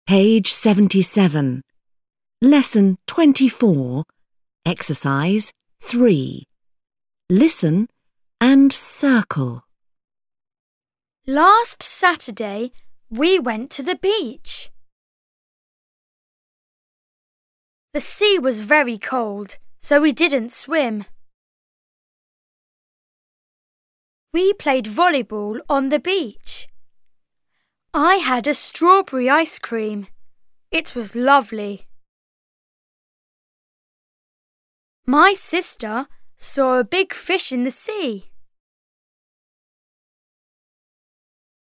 Page 77. Lesson 24. Exercise 3. Listen and circle. Last Saturday, we went to the beach. The sea was very cold, so we didn't swim. We played volleyball on the beach. I had a strawberry ice cream. It was lovely. My sister saw a big fish in the sea.